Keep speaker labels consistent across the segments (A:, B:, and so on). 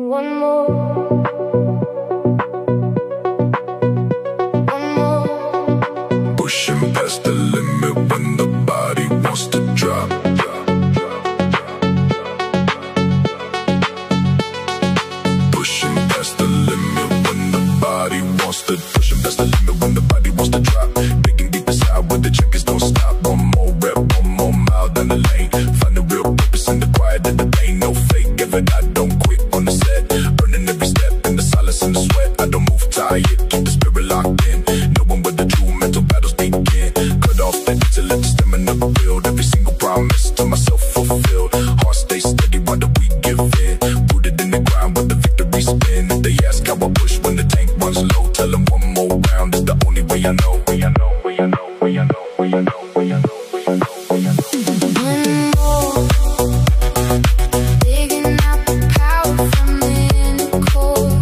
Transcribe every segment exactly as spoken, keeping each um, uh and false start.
A: One more, one more.
B: Pushing past the limit when the body wants to drop. Pushing past the limit when the body wants to. Pushing past the limit when the body wants to drop. Digging deep inside where the checkers don't stop. One more rep, one more mile down the lane. Find the real purpose in the quiet and the pain. No fake, give it, I don't quit on the set. Earning every step in the silence and the sweat. I don't move tired, keep the spirit locked in. Knowing where the true mental battles begin. Cut off the need to let the stamina build. Every single promise to myself fulfilled. Heart stay steady, why do we give in? Rooted in the ground where the victory spin. If they ask how I push when the tank runs low, tell them one more round is the only way I know. Way I know, way I know, way I know, way I know, way I know, way I know, way I know.
A: One more, digging out the power from the inner core.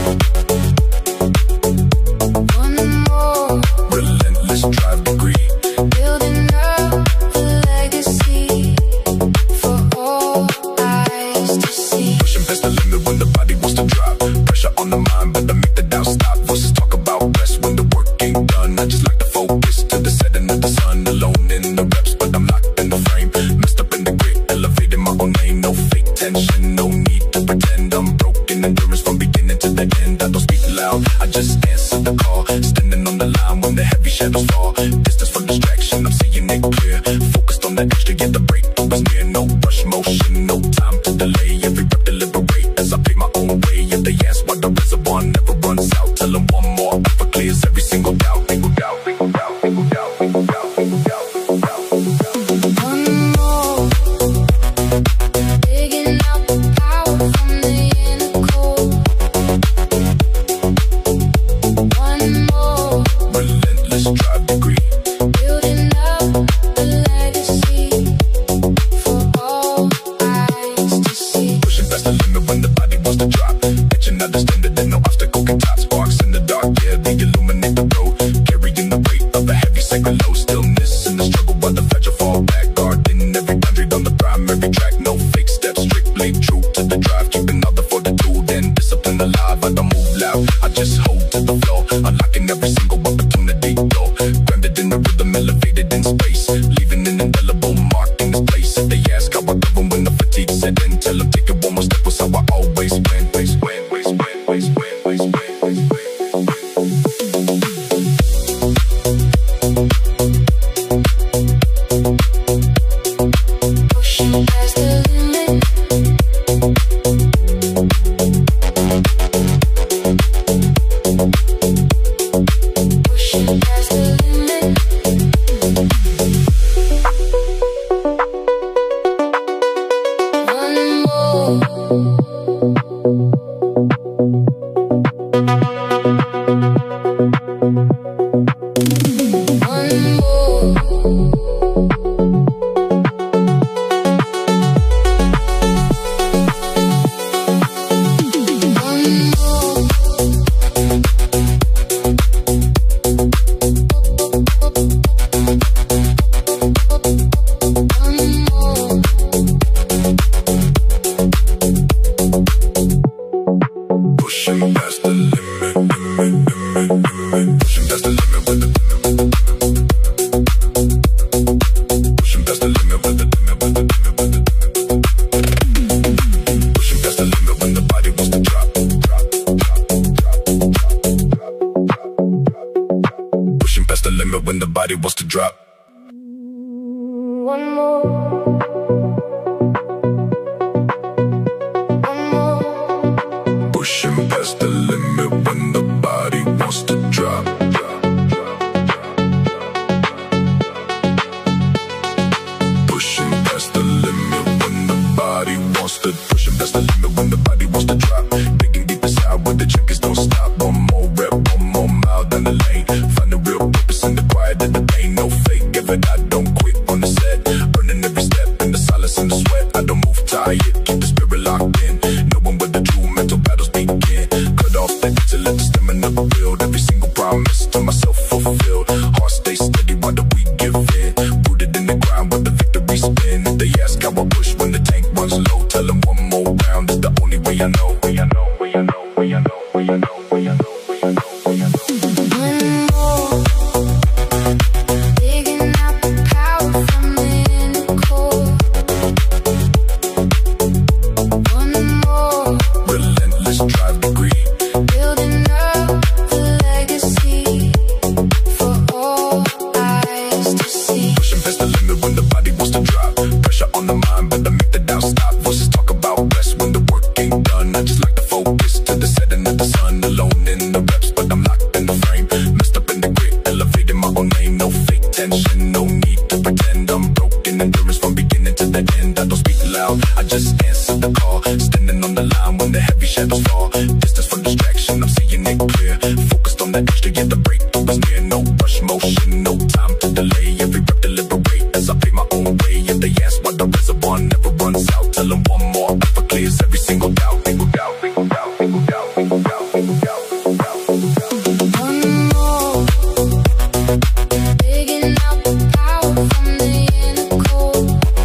A: One more,
B: Relentless drive degree.
A: building up a legacy for all eyes to see.
B: Pushing past the limit when the body wants to drop. Pressure on the mind, but I make the doubt stop. Voices talk about rest when the work ain't done. I just like to focus to the setting of the sun. Alone in the reps, but I'm locked in the frame. Messed up in the grit, elevating my own name. No fake tension, no need to pretend. I'm broken endurance from beginning to the end. I don't speak loud, I just answer the call. Standing on the line when the heavy shadows fall. Distance from distraction, I'm seeing it clear. Focused on the extra, yet the breakthrough is near. No rush motion, no time to delay. Every rep deliberate as I pay my own way. If they ask why the reservoir never runs out, tell them one more effort clears every single doubt. Single doubt, single doubt, single doubt, single doubt, single doubt, single doubt, single doubt.
A: One more, digging out the power from the inner core. One more,
B: Relentless drive degree.
A: building up a legacy for all eyes to see.
B: Pushing past the limit when the body wants to drop. Etching out the standard and no obstacle can top. Sparks in the dark, yeah, they illuminate the road. Carrying the weight of a heavy sacred load. Stillness in the struggle while the fragile fall back. Guarding every boundary on the primary track. No fake steps, strictly true to the drive. Keeping all the fortitude and discipline alive. I don't move loud, I just hold to the floor. Unlocking every single opportunity door. Grounded in the rhythm, elevated in space. Leaving an indelible mark in this place. If they ask how I govern when the fatigue set in, tell them take it one more step was how I always win. Ways, win, ways, win, ways, win, ways, win, ways, win.
A: Pushing past the limit. Pushing past the limit. One more, one more. One more, one more.
B: Pushing past the limit, limit, limit, limit. Pushing past the limit with the pushing past the limit with the limit with the limit with the pushing past the limit when the body wants to drop, drop, drop, drop, drop, drop, drop, drop. Pushing past the limit when the body wants to drop.
A: One more, one more.
B: Pushing past the limit when the body wants to drop. Pushing past the limit when the body wants to. Pushing past the limit when the body wants to drop. Digging deep inside where the checkers don't stop. One more rep, one more mile down the lane. Find the real purpose in the quiet and the pain. No fake, give it, I don't quit on the set. Earning every step in the silence and the sweat. I don't move tired, keep the spirit locked in. Knowing where the true mental battles begin. Cut off the need to let the stamina build. Every single promise to myself fulfilled. Heart stay steady, why do we give in? Rooted in the ground where the victory spin. If they ask how I push when the tank runs low, tell them one more round is the only way I know, we I know, we I know, we I know, we I know, we I know, we I know, we I know.
A: One more, digging out the power from the inner core. One more,
B: Relentless drive degree.
A: building up the legacy for all eyes to see.
B: Pushing past the limit when the body wants to drop. Pressure on the mind, but I make the doubt stop. Voices talk about rest when the work ain't done. I just like to focus to the setting of the sun. Alone in the reps, but I'm locked in the frame. Messed up in the grid, elevating my own name. No fake tension, no need to pretend. I'm broken endurance from beginning to the end. I don't speak loud, I just answer the call. Standing on the line when the heavy shadows fall. Distance for distraction, I'm seeing it clear. Focused on the extra, yet the breakthrough is near. No rush motion, no time to delay. Every rep deliberate as I pay my own way. If they ask why the reservoir never runs out, tell them one more effort clears every single doubt. Single doubt, single doubt, single doubt, single doubt, single doubt, single doubt, single doubt.
A: One more, digging out the power from the inner core.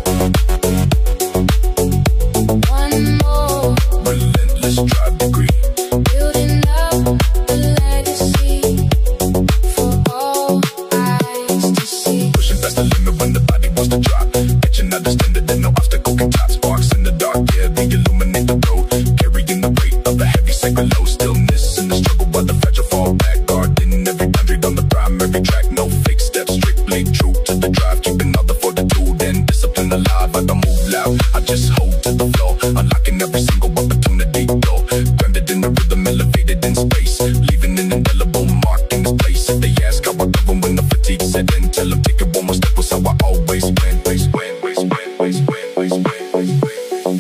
A: One more,
B: Relentless drive degree.
A: building up the legacy for all eyes to see.
B: Pushing past the limit when the body wants to drop. Etching out the standard and no obstacle can top. Sparks in the dark, yeah, they illuminate the road. Carrying the weight of a heavy sacred load. Stillness in the struggle while the fragile fall back. Guarding every boundary on the primary track. No fake steps, strictly true to the drive. Keeping all the fortitude and discipline alive. I don't move loud, I just hold to the flow. Unlocking every single opportunity door. Grounded in the rhythm, elevated in space. Leaving an indelible mark in this place. If they ask how I govern when the fatigue set in, tell them take it one more step was how I always win. Waste, win, waste, win, waste, win, waste, win, waste, win.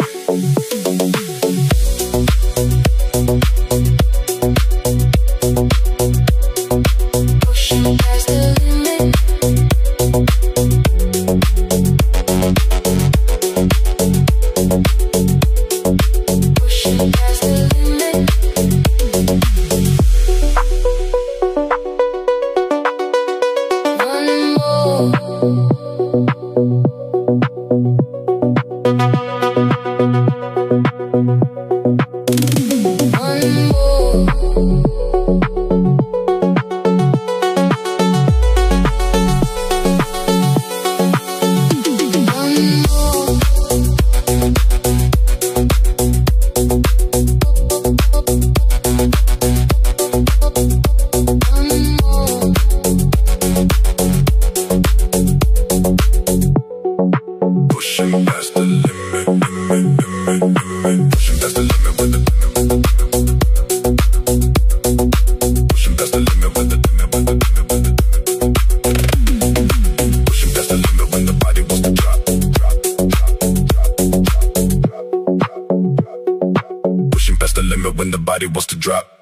A: Pushing past the limit. Pushing past the limit. One more, one more.
B: Pushing past the limit, limit, limit, limit. Pushing past the limit with the pushing past the limit with the limit, with the limit, with the pushing past the limit when the body wants to drop, drop, drop, drop, drop, drop, drop, drop. Pushing past the limit when the body wants to drop.